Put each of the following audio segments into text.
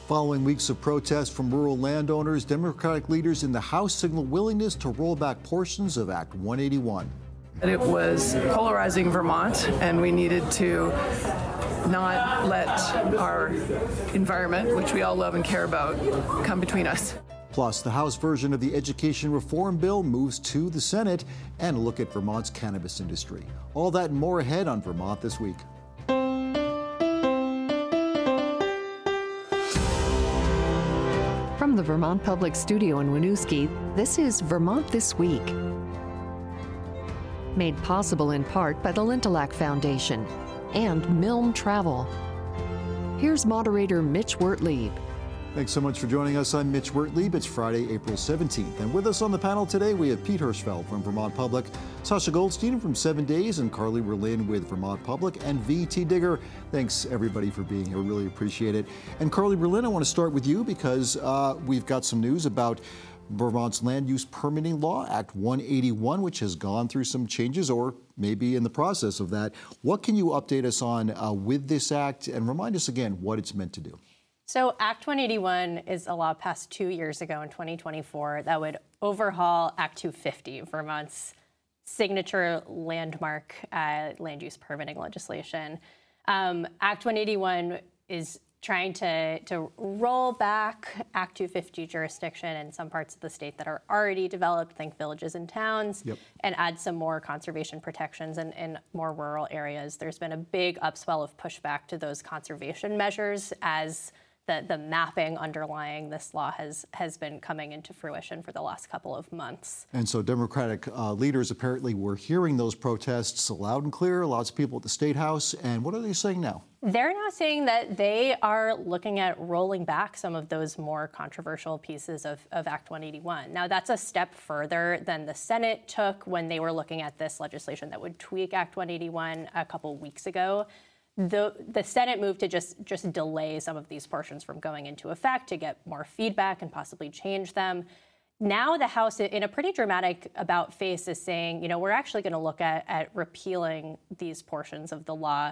Following weeks of protests from rural landowners, Democratic leaders in the House signal willingness to roll back portions of Act 181. It was polarizing Vermont, and we needed to not let our environment, which we all love and care about, come between us. Plus, the House version of the education reform bill moves to the Senate, and a look at Vermont's cannabis industry. All that and more ahead on Vermont This Week. From the Vermont Public Studio in Winooski, this is Vermont This Week. Made possible in part by the Lintelak Foundation and Milne Travel. Here's moderator Mitch Wertlieb. Thanks so much for joining us. I'm Mitch Wertlieb. It's Friday, April 17th. And with us on the panel today, we have Pete Hirschfeld from Vermont Public, Sasha Goldstein from 7 Days, and Carly Berlin with Vermont Public, and V.T. Digger. Thanks, everybody, for being here. We really appreciate it. And Carly Berlin, I want to start with you because we've got some news about Vermont's land use permitting law, Act 181, which has gone through some changes or maybe in the process of that. What can you update us on with this act and remind us again what it's meant to do? So Act 181 is a law passed 2 years ago in 2024 that would overhaul Act 250, Vermont's signature landmark land use permitting legislation. Act 181 is trying to roll back Act 250 jurisdiction in some parts of the state that are already developed, think villages and towns, and add some more conservation protections in more rural areas. There's been a big upswell of pushback to those conservation measures as the mapping underlying this law has been coming into fruition for the last couple of months. And so Democratic leaders apparently were hearing those protests loud and clear, lots of people at the State House. And what are they saying now? They're now saying that they are looking at rolling back some of those more controversial pieces of Act 181. Now, that's a step further than the Senate took when they were looking at this legislation that would tweak Act 181 a couple weeks ago. The Senate moved to just delay some of these portions from going into effect to get more feedback and possibly change them. Now the House, in a pretty dramatic about face, is saying, you know, we're actually going to look at repealing these portions of the law.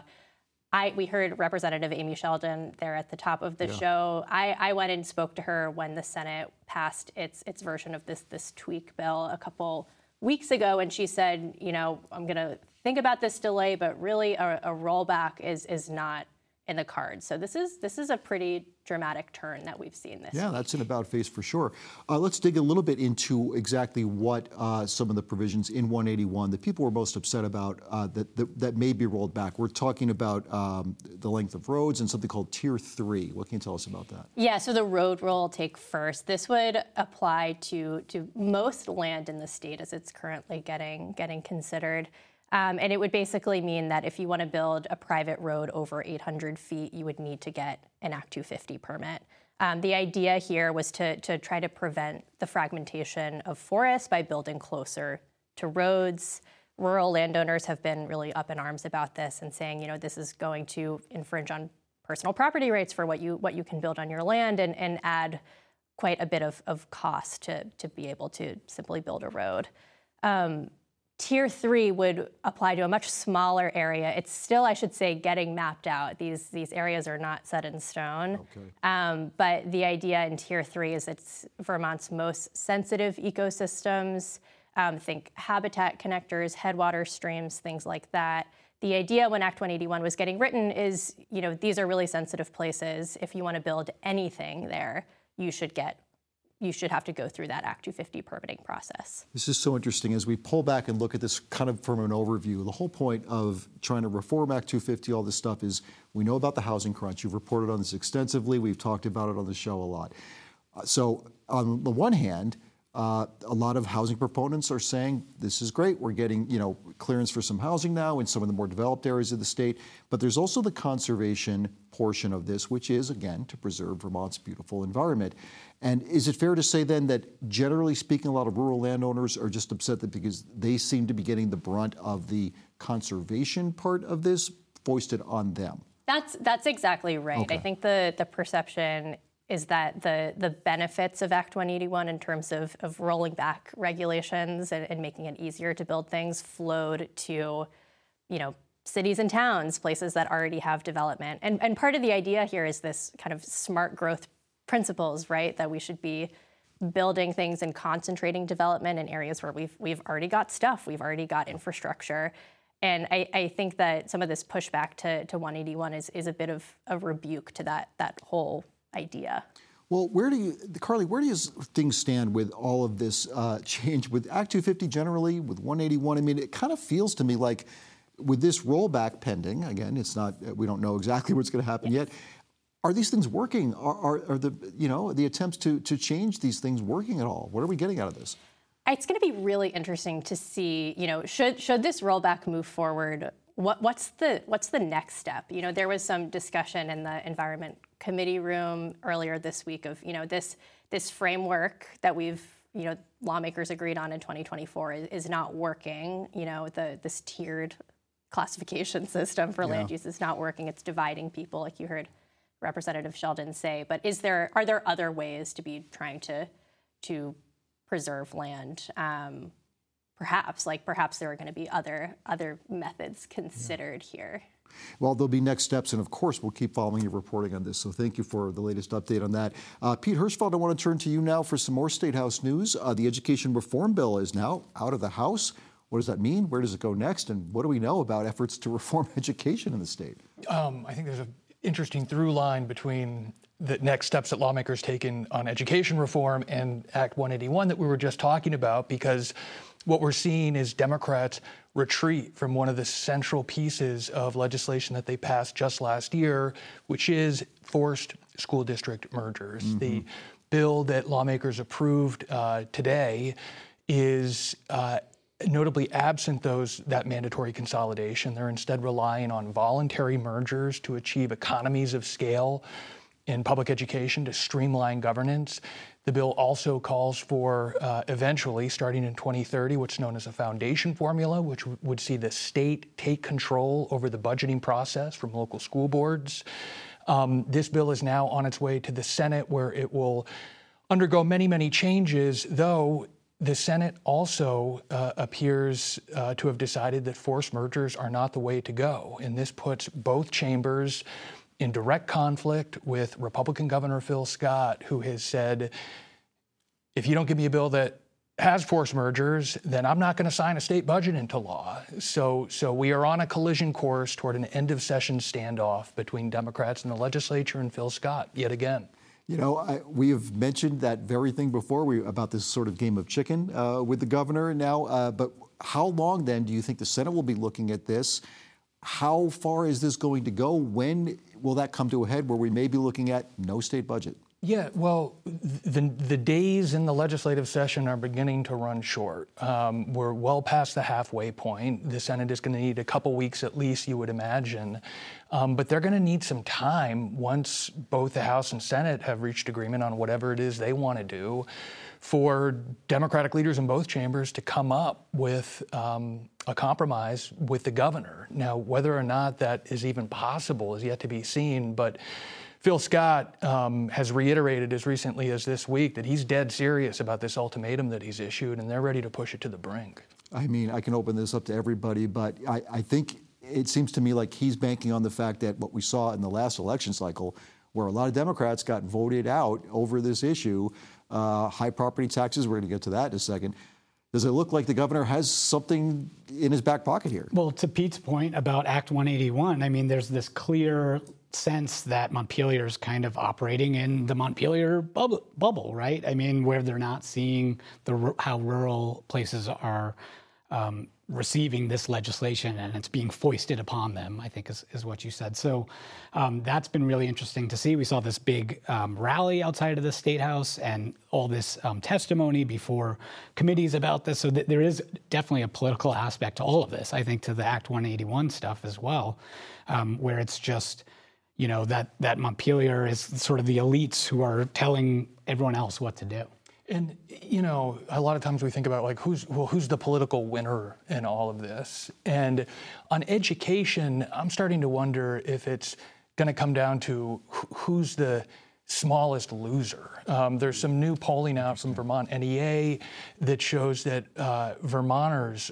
We heard Representative Amy Sheldon there at the top of the show. I went and spoke to her when the Senate passed its version of this tweak bill a couple weeks ago, and she said, you know, I'm going to think about this delay, but really a rollback is not in the cards. So this is a pretty dramatic turn that we've seen this week. That's an about face for sure. Let's dig a little bit into exactly what some of the provisions in 181 that people were most upset about that may be rolled back. We're talking about the length of roads and something called Tier 3. What can you tell us about that? Yeah, so the road rule will take first. This would apply to most land in the state as it's currently getting considered. And it would basically mean that if you want to build a private road over 800 feet, you would need to get an Act 250 permit. The idea here was to try to prevent the fragmentation of forests by building closer to roads. Rural landowners have been really up in arms about this and saying, you know, this is going to infringe on personal property rights for what you can build on your land and add quite a bit of cost to be able to simply build a road. Tier 3 would apply to a much smaller area. It's still, I should say, getting mapped out. These areas are not set in stone. Okay. But the idea in Tier 3 is it's Vermont's most sensitive ecosystems. Think habitat connectors, headwater streams, things like that. The idea when Act 181 was getting written is, you know, these are really sensitive places. If you want to build anything there, you should have to go through that Act 250 permitting process. This is so interesting. As we pull back and look at this kind of from an overview, the whole point of trying to reform Act 250, all this stuff is we know about the housing crunch. You've reported on this extensively. We've talked about it on the show a lot. So on the one hand, a lot of housing proponents are saying this is great. We're getting, you know, clearance for some housing now in some of the more developed areas of the state. But there's also the conservation portion of this, which is, again, to preserve Vermont's beautiful environment. And is it fair to say then that generally speaking, a lot of rural landowners are just upset that because they seem to be getting the brunt of the conservation part of this foisted on them? That's exactly right. Okay. I think the perception is that the benefits of Act 181 in terms of rolling back regulations and making it easier to build things flowed to, you know, cities and towns, places that already have development. And part of the idea here is this kind of smart growth principles, right? That we should be building things and concentrating development in areas where we've already got stuff, we've already got infrastructure. And I think that some of this pushback to 181 is a bit of a rebuke to that whole idea. Well, Carly, where do things stand with all of this change with Act 250 generally, with 181? I mean, it kind of feels to me like with this rollback pending, again, it's not, we don't know exactly what's going to happen yet. Are these things working? Are the attempts to change these things working at all? What are we getting out of this? It's going to be really interesting to see, should this rollback move forward, what's the next step? There was some discussion in the Environment Committee room earlier this week of, this framework that lawmakers agreed on in 2024 is not working. This tiered classification system for land use is not working. It's dividing people, like you heard Representative Sheldon say. But are there other ways to be trying to preserve land? Perhaps there are going to be other methods considered here. Well, there'll be next steps, and of course, we'll keep following your reporting on this. So thank you for the latest update on that. Pete Hirschfeld, I want to turn to you now for some more State House news. The education reform bill is now out of the House. What does that mean? Where does it go next? And what do we know about efforts to reform education in the state? I think there's an interesting through line between the next steps that lawmakers taken on education reform and Act 181 that we were just talking about, because what we're seeing is Democrats retreat from one of the central pieces of legislation that they passed just last year, which is forced school district mergers. Mm-hmm. The bill that lawmakers approved today is notably absent that mandatory consolidation. They're instead relying on voluntary mergers to achieve economies of scale in public education, to streamline governance. The bill also calls for, eventually, starting in 2030, what's known as a foundation formula, which would see the state take control over the budgeting process from local school boards. This bill is now on its way to the Senate, where it will undergo many, many changes, though the Senate also appears to have decided that forced mergers are not the way to go. And this puts both chambers in direct conflict with Republican Governor Phil Scott, who has said, if you don't give me a bill that has forced mergers, then I'm not going to sign a state budget into law. So we are on a collision course toward an end of session standoff between Democrats and the legislature and Phil Scott yet again. We have mentioned that very thing before about this sort of game of chicken with the governor now. But how long then do you think the Senate will be looking at this? How far is this going to go? When will that come to a head where we may be looking at no state budget? Yeah, well, the days in the legislative session are beginning to run short. We're well past the halfway point. The Senate is going to need a couple weeks at least, you would imagine. But they're going to need some time once both the House and Senate have reached agreement on whatever it is they want to do, for Democratic leaders in both chambers to come up with a compromise with the governor. Now, whether or not that is even possible is yet to be seen, but Phil Scott has reiterated as recently as this week that he's dead serious about this ultimatum that he's issued, and they're ready to push it to the brink. I mean, I can open this up to everybody, but I think it seems to me like he's banking on the fact that what we saw in the last election cycle, where a lot of Democrats got voted out over this issue, high property taxes, we're going to get to that in a second. Does it look like the governor has something in his back pocket here? Well, to Pete's point about Act 181, I mean, there's this clear sense that Montpelier is kind of operating in the Montpelier bubble, right? I mean, where they're not seeing how rural places are receiving this legislation, and it's being foisted upon them, I think is what you said. So that's been really interesting to see. We saw this big rally outside of the State House and all this testimony before committees about this. So there is definitely a political aspect to all of this, I think, to the Act 181 stuff as well, where it's just, that Montpelier is sort of the elites who are telling everyone else what to do. And, a lot of times we think about who's the political winner in all of this? And on education, I'm starting to wonder if it's going to come down to who's the smallest loser. There's some new polling out from Vermont NEA that shows that Vermonters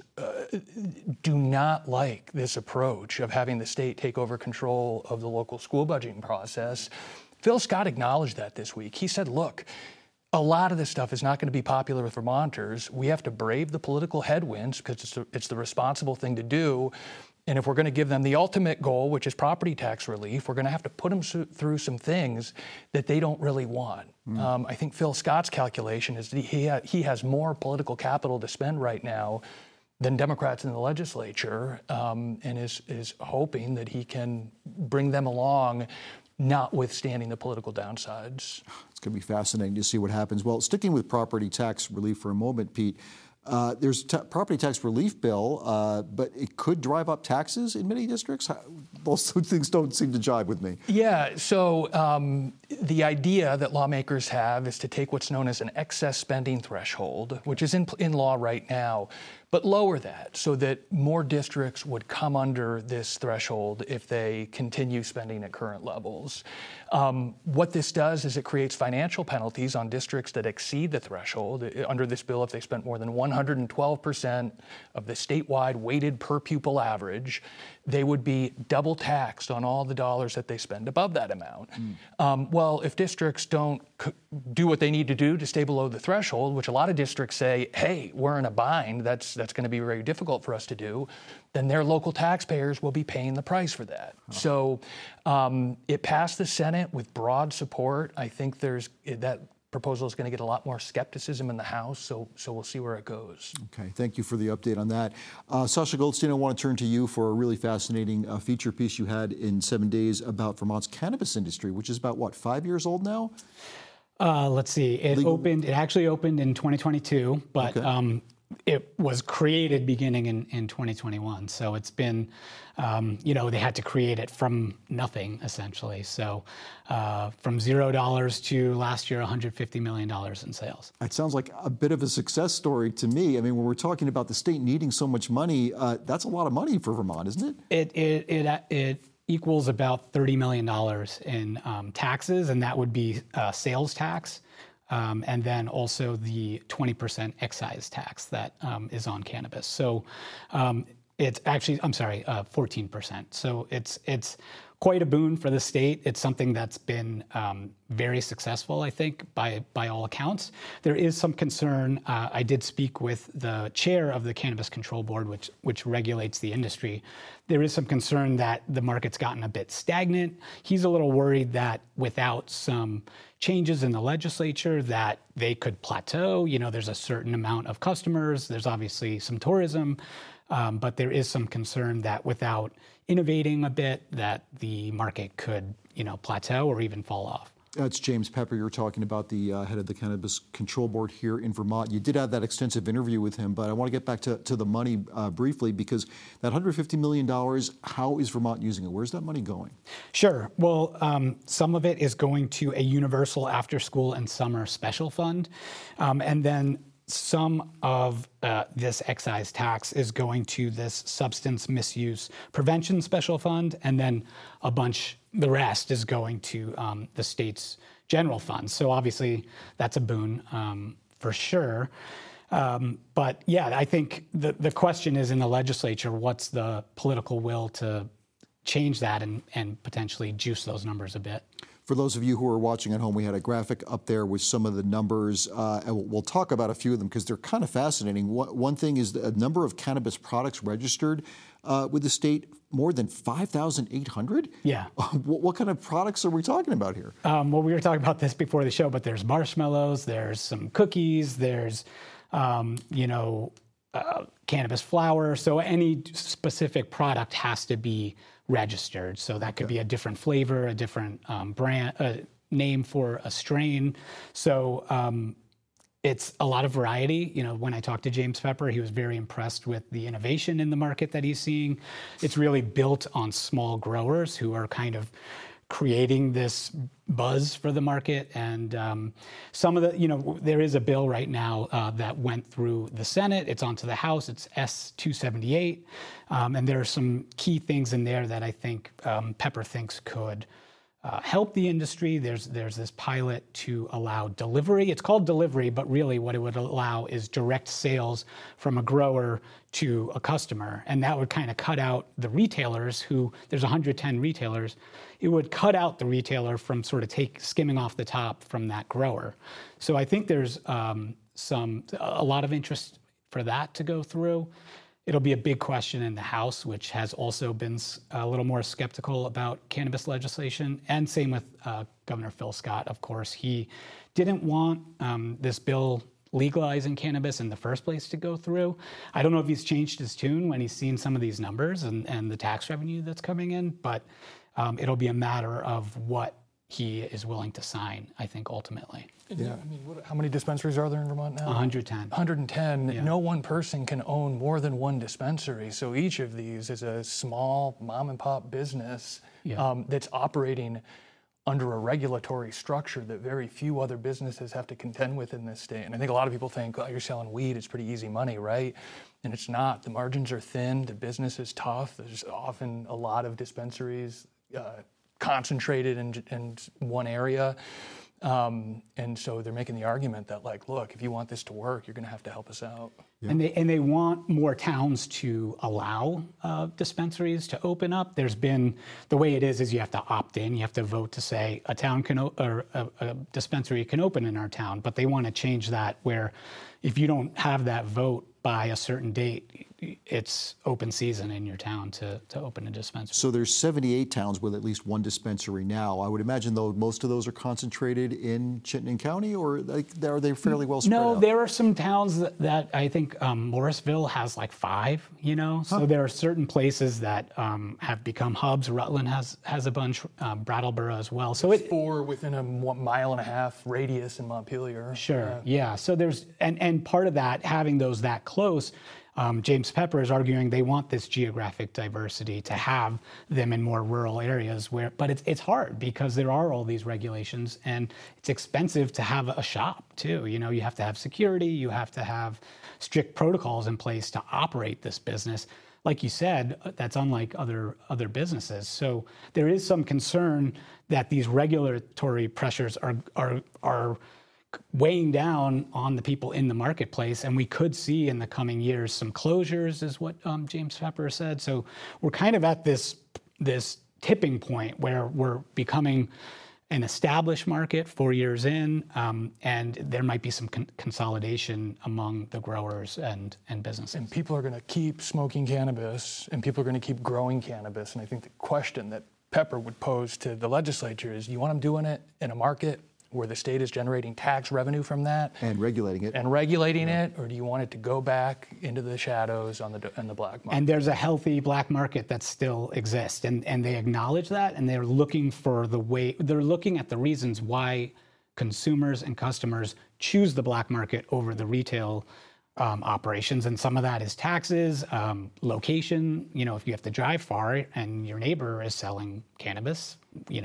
do not like this approach of having the state take over control of the local school budgeting process. Phil Scott acknowledged that this week. He said, look, a lot of this stuff is not going to be popular with Vermonters. We have to brave the political headwinds because it's the responsible thing to do. And if we're going to give them the ultimate goal, which is property tax relief, we're going to have to put them through some things that they don't really want. I think Phil Scott's calculation is that he has more political capital to spend right now than Democrats in the legislature, and is hoping that he can bring them along, notwithstanding the political downsides. It's going to be fascinating to see what happens. Well, sticking with property tax relief for a moment, Pete, there's a property tax relief bill, but it could drive up taxes in many districts. Those things don't seem to jive with me. Yeah, so the idea that lawmakers have is to take what's known as an excess spending threshold, which is in law right now, but lower that so that more districts would come under this threshold if they continue spending at current levels. What this does is it creates financial penalties on districts that exceed the threshold. Under this bill, if they spent more than 112% of the statewide weighted per pupil average, they would be double taxed on all the dollars that they spend above that amount. Well, if districts don't do what they need to do to stay below the threshold, which a lot of districts say, hey, we're in a bind, that's going to be very difficult for us to do, then their local taxpayers will be paying the price for that. So it passed the Senate with broad support. I think that proposal is going to get a lot more skepticism in the House, so we'll see where it goes. Okay, thank you for the update on that. Sasha Goldstein, I want to turn to you for a really fascinating feature piece you had in 7 days about Vermont's cannabis industry, which is about, what, 5 years old now? Let's see. It actually opened in 2022, but okay. It was created beginning in 2021. So it's been, they had to create it from nothing, essentially. So from $0 to last year, $150 million in sales. It sounds like a bit of a success story to me. I mean, when we're talking about the state needing so much money, that's a lot of money for Vermont, isn't it? It equals about $30 million in taxes, and that would be sales tax. And then also the 20% excise tax that is on cannabis. So it's actually, 14%. So it's quite a boon for the state. It's something that's been very successful, I think, by all accounts. There is some concern. I did speak with the chair of the Cannabis Control Board, which regulates the industry. There is some concern that the market's gotten a bit stagnant. He's a little worried that without some changes in the legislature that they could plateau. There's a certain amount of customers. There's obviously some tourism, but there is some concern that without innovating a bit, that the market could, plateau or even fall off. That's James Pepper. You're talking about the head of the Cannabis Control Board here in Vermont. You did have that extensive interview with him, but I want to get back to the money briefly, because that $150 million, how is Vermont using it? Where's that money going? Sure. Well, some of it is going to a universal after-school and summer special fund, and then some of this excise tax is going to this substance misuse prevention special fund, and then the rest is going to the state's general fund. So obviously that's a boon for sure. But yeah, I think the question is in the legislature, what's the political will to change that and potentially juice those numbers a bit? For those of you who are watching at home, we had a graphic up there with some of the numbers, and we'll talk about a few of them because they're kind of fascinating. One thing is the number of cannabis products registered with the state, more than 5,800? Yeah. What kind of products are we talking about here? Well, we were talking about this before the show, but there's marshmallows, there's some cookies, there's, cannabis flower. So any specific product has to be registered. So that could be a different flavor, a different brand, name for a strain. So it's a lot of variety. When I talked to James Pepper, he was very impressed with the innovation in the market that he's seeing. It's really built on small growers who are kind of creating this buzz for the market. And some of the, there is a bill right now that went through the Senate. It's onto the House. It's S-278. And there are some key things in there that I think Pepper thinks could help the industry. There's this pilot to allow delivery. It's called delivery, but really what it would allow is direct sales from a grower to a customer. And that would kind of cut out the retailers who, there's 110 retailers. It would cut out the retailer from sort of skimming off the top from that grower. So I think there's a lot of interest for that to go through. It'll be a big question in the House, which has also been a little more skeptical about cannabis legislation, and same with Governor Phil Scott, of course. He didn't want this bill legalizing cannabis in the first place to go through. I don't know if he's changed his tune when he's seen some of these numbers and the tax revenue that's coming in, but it'll be a matter of what he is willing to sign, I think, ultimately. Yeah. I mean, how many dispensaries are there in Vermont now? 110. 110. Yeah. No one person can own more than one dispensary. So each of these is a small mom and pop business that's operating under a regulatory structure that very few other businesses have to contend with in this state. And I think a lot of people think, oh, you're selling weed, it's pretty easy money, right? And it's not. The margins are thin, the business is tough. There's often a lot of dispensaries concentrated in one area. And so they're making the argument that, like, look, if you want this to work, you're going to have to help us out. Yeah. And they want more towns to allow dispensaries to open up. There's been, the way it is you have to opt in. You have to vote to say a town can or a dispensary can open in our town. But they want to change that where if you don't have that vote by a certain date, it's open season in your town to open a dispensary. So there's 78 towns with at least one dispensary now. I would imagine, though, most of those are concentrated in Chittenden County, or are they fairly well spread out? No, there are some towns that I think Morrisville has like 5, So there are certain places that have become hubs. Rutland has a bunch, Brattleboro as well. So 4 within a 1.5 mile radius in Montpelier. Sure, yeah. So there's, and part of that, having those that close, James Pepper is arguing they want this geographic diversity to have them in more rural areas but it's hard because there are all these regulations and it's expensive to have a shop too. You have to have security, you have to have strict protocols in place to operate this business. Like you said, that's unlike other businesses. So there is some concern that these regulatory pressures are weighing down on the people in the marketplace, and we could see in the coming years some closures, is what James Pepper said. So we're kind of at this tipping point where we're becoming an established market 4 years in, and there might be some consolidation among the growers and businesses. And people are going to keep smoking cannabis, and people are going to keep growing cannabis. And I think the question that Pepper would pose to the legislature is, do you want them doing it in a market where the state is generating tax revenue from that and regulating it, or do you want it to go back into the shadows in the black market? And there's a healthy black market that still exists, and they acknowledge that, and they're looking for they're looking at the reasons why consumers and customers choose the black market over the retail operations, and some of that is taxes, location. If you have to drive far and your neighbor is selling cannabis,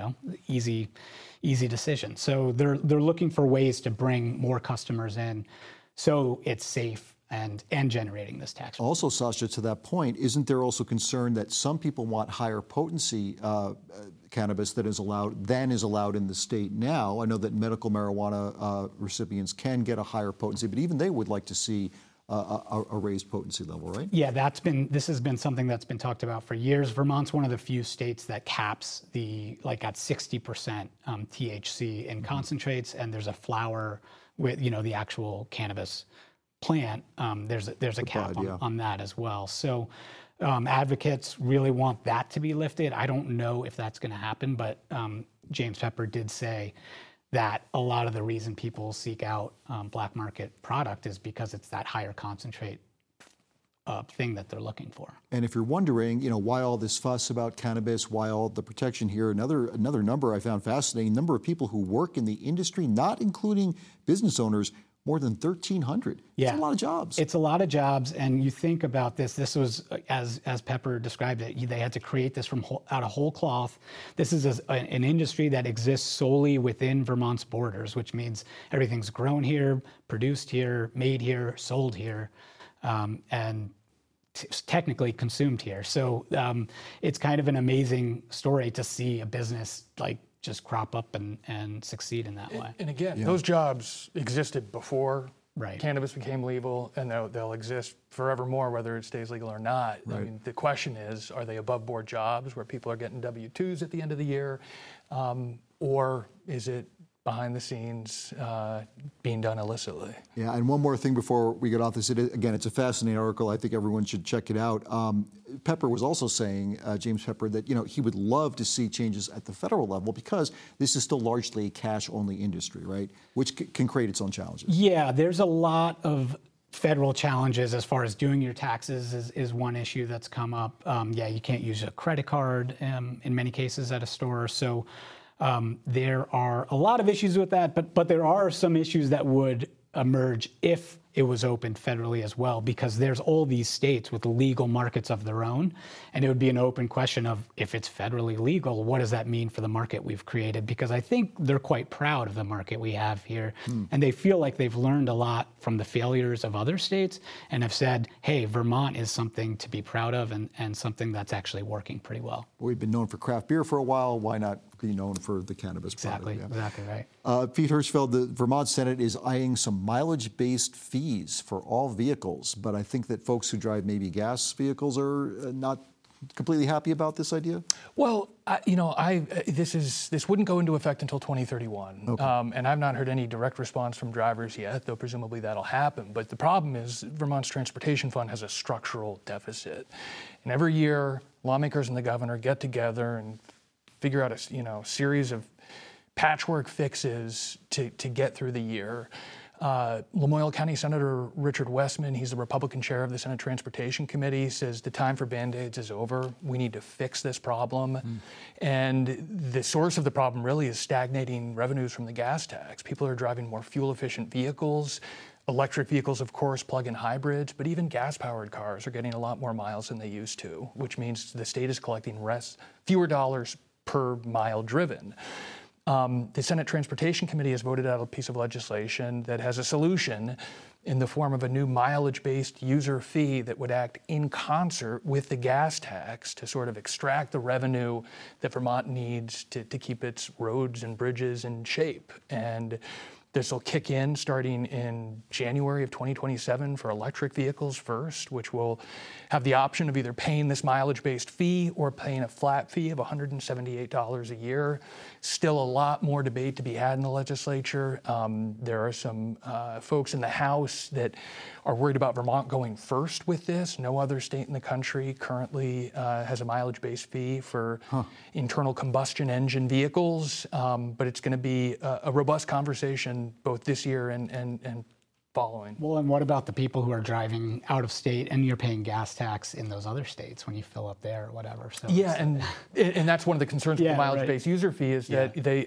easy decision. So they're looking for ways to bring more customers in, so it's safe and generating this tax. Also, Sasha, to that point, isn't there also concern that some people want higher potency cannabis than is allowed in the state now? I know that medical marijuana recipients can get a higher potency, but even they would like to see a raised potency level, right? Yeah, this has been something that's been talked about for years. Vermont's one of the few states that caps at 60% THC in concentrates, and there's a flower with the actual cannabis plant. There's a cap on that as well. So advocates really want that to be lifted. I don't know if that's going to happen, but James Pepper did say that a lot of the reason people seek out black market product is because it's that higher concentrate thing that they're looking for. And if you're wondering, why all this fuss about cannabis, why all the protection here, another number I found fascinating, number of people who work in the industry, not including business owners, more than 1,300. Yeah. It's a lot of jobs. It's a lot of jobs, and you think about this. This was, as Pepper described it, they had to create this out of whole cloth. This is an industry that exists solely within Vermont's borders, which means everything's grown here, produced here, made here, sold here, and technically consumed here. So it's kind of an amazing story to see a business like just crop up and succeed in that way. And again, those jobs existed before Right. cannabis became legal, and they'll exist forevermore, whether it stays legal or not. I mean, the question is, are they above board jobs where people are getting W-2s at the end of the year, or is it behind the scenes being done illicitly? Yeah, and one more thing before we get off this. Again, it's a fascinating article. I think everyone should check it out. Pepper was also saying, James Pepper, that he would love to see changes at the federal level because this is still largely a cash-only industry, right? Which can create its own challenges. Yeah, there's a lot of federal challenges as far as doing your taxes is one issue that's come up. You can't use a credit card in many cases at a store. So there are a lot of issues with that, but there are some issues that would emerge if it was opened federally as well, because there's all these states with legal markets of their own, and it would be an open question of, if it's federally legal, what does that mean for the market we've created? Because I think they're quite proud of the market we have here, and they feel like they've learned a lot from the failures of other states and have said, hey, Vermont is something to be proud of and something that's actually working pretty well. We've been known for craft beer for a while. Why not be known for the cannabis product? Exactly right. Pete Hirschfeld, the Vermont Senate is eyeing some mileage-based fees for all vehicles, but I think that folks who drive maybe gas vehicles are not completely happy about this idea? Well, this wouldn't go into effect until 2031, Okay. And I've not heard any direct response from drivers yet, though presumably that'll happen. But the problem is Vermont's transportation fund has a structural deficit, and every year lawmakers and the governor get together and figure out a series of patchwork fixes to get through the year. Lamoille County Senator Richard Westman, he's the Republican chair of the Senate Transportation Committee, says the time for Band-Aids is over. We need to fix this problem. And the source of the problem really is stagnating revenues from the gas tax. People are driving more fuel-efficient vehicles. Electric vehicles, of course, plug-in hybrids, but even gas-powered cars are getting a lot more miles than they used to, which means the state is collecting fewer dollars per mile driven. The Senate Transportation Committee has voted out a piece of legislation that has a solution in the form of a new mileage-based user fee that would act in concert with the gas tax to sort of extract the revenue that Vermont needs to keep its roads and bridges in shape. And this will kick in starting in January of 2027 for electric vehicles first, which will have the option of either paying this mileage-based fee or paying a flat fee of $178 a year. Still a lot more debate to be had in the legislature. There are some folks in the House that are worried about Vermont going first with this. No other state in the country currently has a mileage-based fee for internal combustion engine vehicles, but it's going to be a robust conversation both this year and following. Well, and what about the people who are driving out of state and you're paying gas tax in those other states when you fill up there or whatever? So yeah, and that's one of the concerns with the mileage-based user fee is that the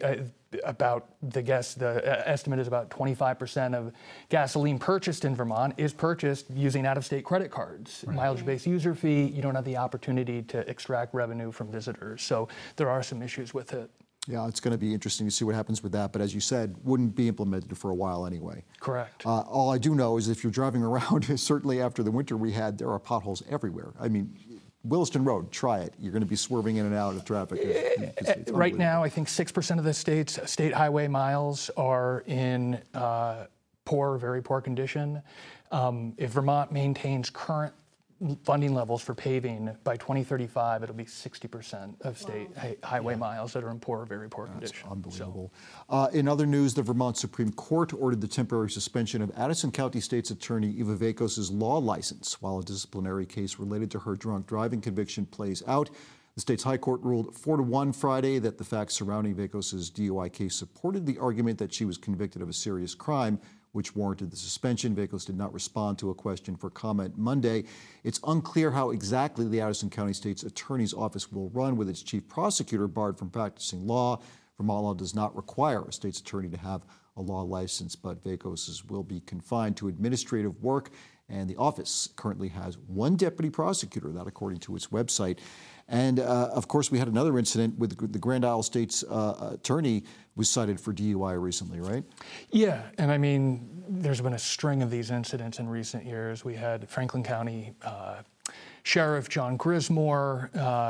estimate is about 25% of gasoline purchased in Vermont is purchased using out-of-state credit cards. Right. Mileage-based user fee, you don't have the opportunity to extract revenue from visitors. So there are some issues with it. Yeah, it's going to be interesting to see what happens with that. But as you said, wouldn't be implemented for a while anyway. Correct. All I do know is if you're driving around, certainly after the winter we had, there are potholes everywhere. I mean, Williston Road, try it. You're going to be swerving in and out of traffic. It's right now, I think 6% of the state's state highway miles are in very poor condition. If Vermont maintains current funding levels for paving, by 2035, it'll be 60% of state highway miles that are in very poor condition. That's unbelievable. In other news, the Vermont Supreme Court ordered the temporary suspension of Addison County State's Attorney Eva Vakos' law license while a disciplinary case related to her drunk driving conviction plays out. The state's high court ruled 4-1 Friday that the facts surrounding Vakos' DUI case supported the argument that she was convicted of a serious crime, which warranted the suspension. Vakos did not respond to a question for comment Monday. It's unclear how exactly the Addison County State's Attorney's Office will run with its chief prosecutor barred from practicing law. Vermont law does not require a state's attorney to have a law license, but Vakos' will be confined to administrative work, and the office currently has one deputy prosecutor, that according to its website. And of course, we had another incident with the Grand Isle State's attorney was cited for DUI recently, right? Yeah, and I mean, there's been a string of these incidents in recent years. We had Franklin County Sheriff John Grismore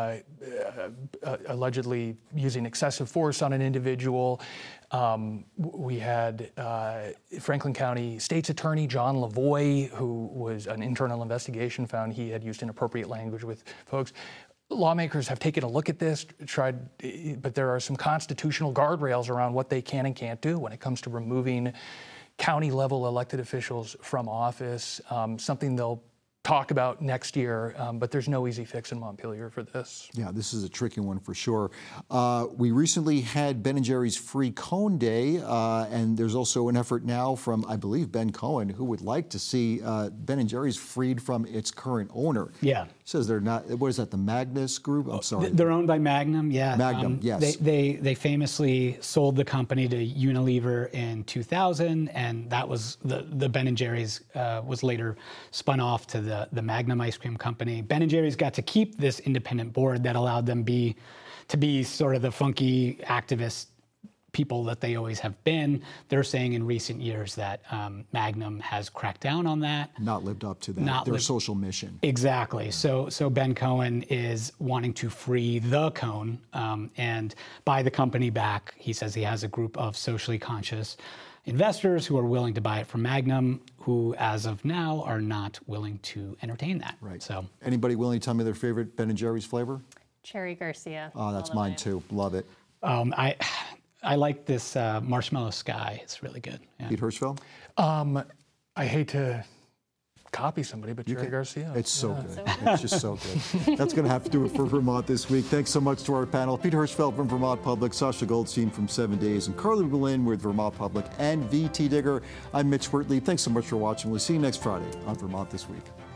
allegedly using excessive force on an individual. We had Franklin County State's Attorney John Lavoie, who was an internal investigation found he had used inappropriate language with folks. Lawmakers have taken a look at this, but there are some constitutional guardrails around what they can and can't do when it comes to removing county-level elected officials from office, something they'll talk about next year, but there's no easy fix in Montpelier for this. Yeah, this is a tricky one for sure. We recently had Ben & Jerry's Free Cone Day, and there's also an effort now from, I believe, Ben Cohen, who would like to see Ben & Jerry's freed from its current owner. Yeah. Says they're not, what is that, the Magnus Group? I'm sorry. They're owned by Magnum, yeah. Magnum, yes. They famously sold the company to Unilever in 2000, and that was the Ben & Jerry's was later spun off to the Magnum ice cream company. Ben & Jerry's got to keep this independent board that allowed them to be sort of the funky activist people that they always have been. They're saying in recent years that Magnum has cracked down on that. Not lived up to that, their social mission. Exactly. So Ben Cohen is wanting to free the cone and buy the company back. He says he has a group of socially conscious investors who are willing to buy it from Magnum, who as of now are not willing to entertain that. Right. So, anybody willing to tell me their favorite Ben & Jerry's flavor? Cherry Garcia. Oh, that's mine too. Love it. I like this Marshmallow Sky. It's really good. Yeah. Pete Hirschfeld? I hate to copy somebody, but Cherry Garcia. It's so good. It's just so good. That's going to have to do it for Vermont this week. Thanks so much to our panel. Pete Hirschfeld from Vermont Public, Sasha Goldstein from 7 Days, and Carly Berlin with Vermont Public and VT Digger. I'm Mitch Wertley. Thanks so much for watching. We'll see you next Friday on Vermont This Week.